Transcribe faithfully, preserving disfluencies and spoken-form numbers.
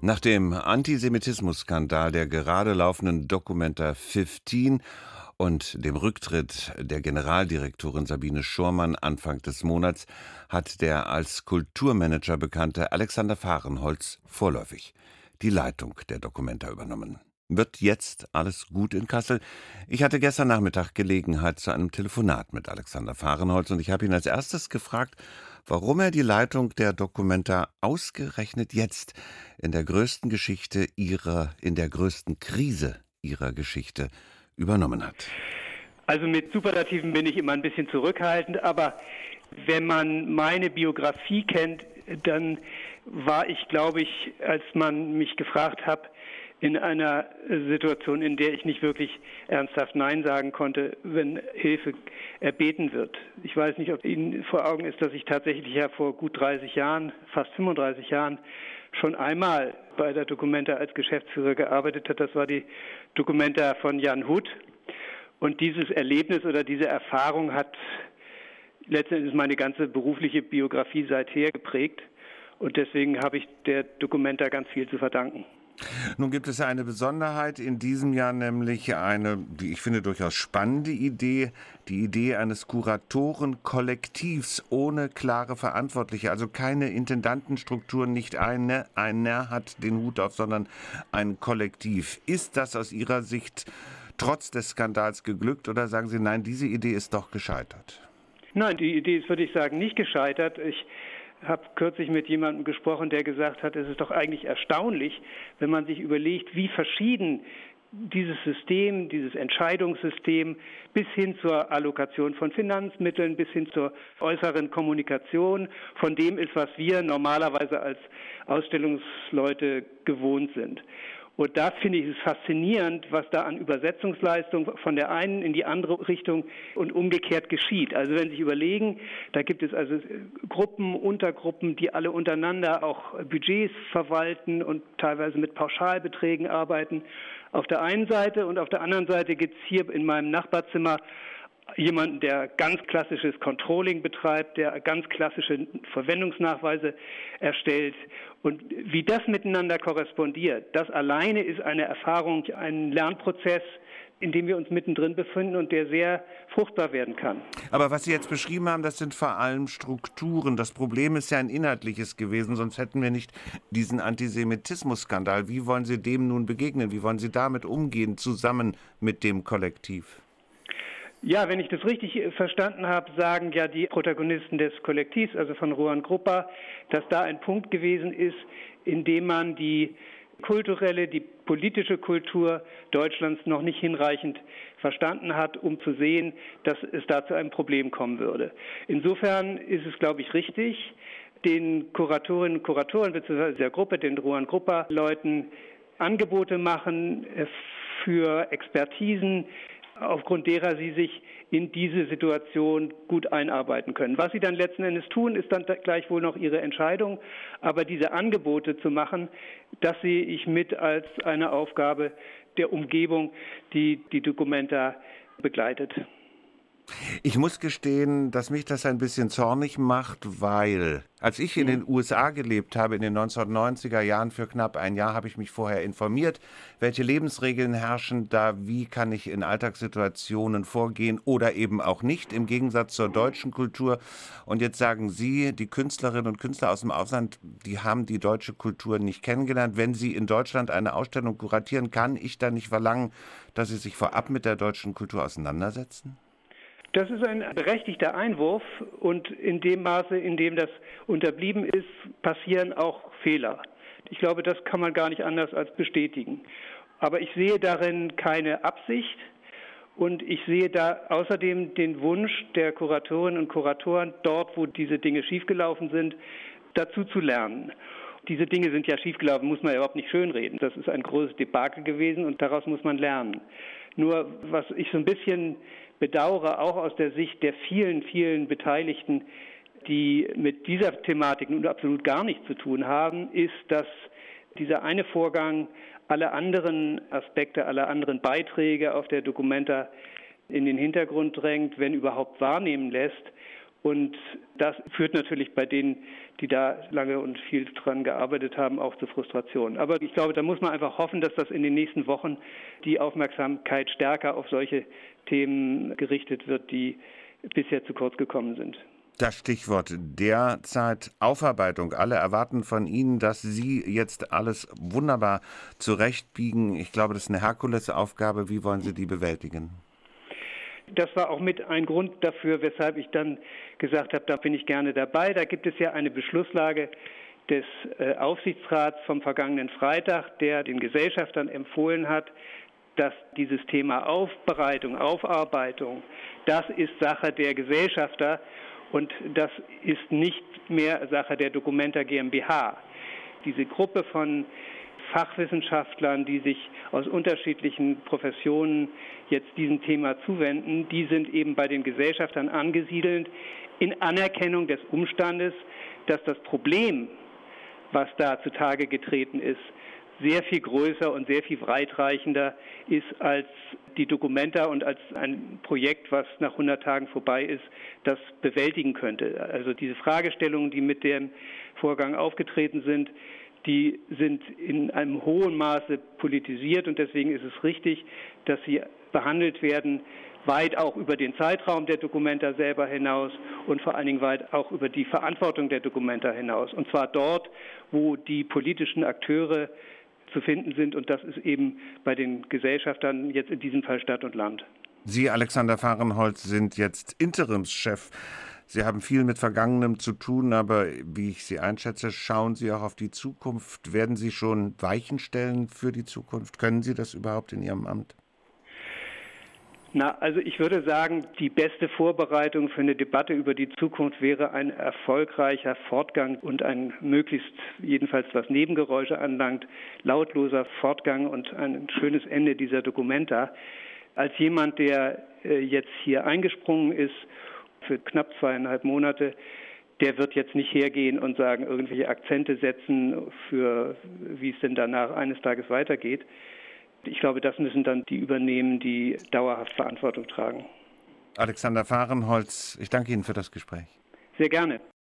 Nach dem Antisemitismus-Skandal der gerade laufenden Documenta fünfzehn und dem Rücktritt der Generaldirektorin Sabine Schormann Anfang des Monats hat der als Kulturmanager bekannte Alexander Fahrenholz vorläufig die Leitung der Documenta übernommen. Wird jetzt alles gut in Kassel? Ich hatte gestern Nachmittag Gelegenheit zu einem Telefonat mit Alexander Fahrenholz und ich habe ihn als erstes gefragt, warum er die Leitung der Documenta ausgerechnet jetzt in der größten Geschichte ihrer, in der größten Krise ihrer Geschichte übernommen hat. Also mit Superlativen bin ich immer ein bisschen zurückhaltend, aber wenn man meine Biografie kennt, dann war ich, glaube ich, als man mich gefragt hat, in einer Situation, in der ich nicht wirklich ernsthaft Nein sagen konnte, wenn Hilfe erbeten wird. Ich weiß nicht, ob Ihnen vor Augen ist, dass ich tatsächlich ja vor gut dreißig Jahren, fast fünfunddreißig Jahren, schon einmal bei der Documenta als Geschäftsführer gearbeitet habe. Das war die Documenta von Jan Hut. Und dieses Erlebnis oder diese Erfahrung hat letztendlich meine ganze berufliche Biografie seither geprägt. Und deswegen habe ich der Documenta ganz viel zu verdanken. Nun gibt es ja eine Besonderheit in diesem Jahr, nämlich eine, wie ich finde, durchaus spannende Idee, die Idee eines Kuratorenkollektivs ohne klare Verantwortliche, also keine Intendantenstruktur, nicht eine, einer hat den Hut auf, sondern ein Kollektiv. Ist das aus Ihrer Sicht trotz des Skandals geglückt oder sagen Sie, nein, diese Idee ist doch gescheitert? Nein, die Idee ist, würde ich sagen, nicht gescheitert. Ich habe kürzlich mit jemandem gesprochen, der gesagt hat, es ist doch eigentlich erstaunlich, wenn man sich überlegt, wie verschieden dieses System, dieses Entscheidungssystem bis hin zur Allokation von Finanzmitteln, bis hin zur äußeren Kommunikation von dem ist, was wir normalerweise als Ausstellungsleute gewohnt sind. Und da finde ich es faszinierend, was da an Übersetzungsleistung von der einen in die andere Richtung und umgekehrt geschieht. Also wenn Sie sich überlegen, da gibt es also Gruppen, Untergruppen, die alle untereinander auch Budgets verwalten und teilweise mit Pauschalbeträgen arbeiten. Auf der einen Seite und auf der anderen Seite gibt es hier in meinem Nachbarzimmer jemanden, der ganz klassisches Controlling betreibt, der ganz klassische Verwendungsnachweise erstellt. Und wie das miteinander korrespondiert, das alleine ist eine Erfahrung, ein Lernprozess, in dem wir uns mittendrin befinden und der sehr fruchtbar werden kann. Aber was Sie jetzt beschrieben haben, das sind vor allem Strukturen. Das Problem ist ja ein inhaltliches gewesen, sonst hätten wir nicht diesen Antisemitismus-Skandal. Wie wollen Sie dem nun begegnen? Wie wollen Sie damit umgehen, zusammen mit dem Kollektiv? Ja, wenn ich das richtig verstanden habe, sagen ja die Protagonisten des Kollektivs, also von Ruan Gruppa, dass da ein Punkt gewesen ist, in dem man die kulturelle, die politische Kultur Deutschlands noch nicht hinreichend verstanden hat, um zu sehen, dass es da zu einem Problem kommen würde. Insofern ist es, glaube ich, richtig, den Kuratorinnen und Kuratoren bzw. der Gruppe, den Ruan Gruppa-Leuten Angebote machen für Expertisen, aufgrund derer sie sich in diese Situation gut einarbeiten können. Was sie dann letzten Endes tun, ist dann gleichwohl noch ihre Entscheidung. Aber diese Angebote zu machen, das sehe ich mit als eine Aufgabe der Umgebung, die die Documenta begleitet. Ich muss gestehen, dass mich das ein bisschen zornig macht, weil als ich in den U S A gelebt habe, in den neunzehnhundertneunziger Jahren, für knapp ein Jahr, habe ich mich vorher informiert, welche Lebensregeln herrschen da, wie kann ich in Alltagssituationen vorgehen oder eben auch nicht, im Gegensatz zur deutschen Kultur. Und jetzt sagen Sie, die Künstlerinnen und Künstler aus dem Ausland, die haben die deutsche Kultur nicht kennengelernt. Wenn Sie in Deutschland eine Ausstellung kuratieren, kann ich da nicht verlangen, dass Sie sich vorab mit der deutschen Kultur auseinandersetzen? Das ist ein berechtigter Einwurf und in dem Maße, in dem das unterblieben ist, passieren auch Fehler. Ich glaube, das kann man gar nicht anders als bestätigen. Aber ich sehe darin keine Absicht und ich sehe da außerdem den Wunsch der Kuratorinnen und Kuratoren, dort, wo diese Dinge schiefgelaufen sind, dazu zu lernen. Diese Dinge sind ja schiefgelaufen, muss man ja überhaupt nicht schönreden. Das ist ein großes Debakel gewesen und daraus muss man lernen. Nur was ich so ein bisschen bedauere, auch aus der Sicht der vielen, vielen Beteiligten, die mit dieser Thematik nun absolut gar nichts zu tun haben, ist, dass dieser eine Vorgang alle anderen Aspekte, alle anderen Beiträge auf der Documenta in den Hintergrund drängt, wenn überhaupt wahrnehmen lässt Und das führt natürlich bei denen, die da lange und viel dran gearbeitet haben, auch zu Frustration. Aber ich glaube, da muss man einfach hoffen, dass das in den nächsten Wochen die Aufmerksamkeit stärker auf solche Themen gerichtet wird, die bisher zu kurz gekommen sind. Das Stichwort derzeit Aufarbeitung. Alle erwarten von Ihnen, dass Sie jetzt alles wunderbar zurechtbiegen. Ich glaube, das ist eine Herkulesaufgabe. Wie wollen Sie die bewältigen? Das war auch mit ein Grund dafür, weshalb ich dann gesagt habe, da bin ich gerne dabei. Da gibt es ja eine Beschlusslage des äh, Aufsichtsrats vom vergangenen Freitag, der den Gesellschaftern empfohlen hat, dass dieses Thema Aufbereitung, Aufarbeitung, das ist Sache der Gesellschafter und das ist nicht mehr Sache der Documenta GmbH. Diese Gruppe von Fachwissenschaftlern, die sich aus unterschiedlichen Professionen jetzt diesem Thema zuwenden, die sind eben bei den Gesellschaftern angesiedelt in Anerkennung des Umstandes, dass das Problem, was da zutage getreten ist, sehr viel größer und sehr viel weitreichender ist als die Documenta und als ein Projekt, was nach hundert Tagen vorbei ist, das bewältigen könnte. Also diese Fragestellungen, die mit dem Vorgang aufgetreten sind, die sind in einem hohen Maße politisiert und deswegen ist es richtig, dass sie behandelt werden, weit auch über den Zeitraum der Documenta selber hinaus und vor allen Dingen weit auch über die Verantwortung der Documenta hinaus. Und zwar dort, wo die politischen Akteure zu finden sind und das ist eben bei den Gesellschaftern jetzt in diesem Fall Stadt und Land. Sie, Alexander Fahrenholz, sind jetzt Interimschef. Sie haben viel mit Vergangenem zu tun, aber wie ich Sie einschätze, schauen Sie auch auf die Zukunft. Werden Sie schon Weichen stellen für die Zukunft? Können Sie das überhaupt in Ihrem Amt? Na, also ich würde sagen, die beste Vorbereitung für eine Debatte über die Zukunft wäre ein erfolgreicher Fortgang und ein möglichst, jedenfalls was Nebengeräusche anlangt, lautloser Fortgang und ein schönes Ende dieser Documenta. Als jemand, der äh, jetzt hier eingesprungen ist für knapp zweieinhalb Monate, der wird jetzt nicht hergehen und sagen, irgendwelche Akzente setzen für, wie es denn danach eines Tages weitergeht. Ich glaube, das müssen dann die übernehmen, die dauerhaft Verantwortung tragen. Alexander Fahrenholz, ich danke Ihnen für das Gespräch. Sehr gerne.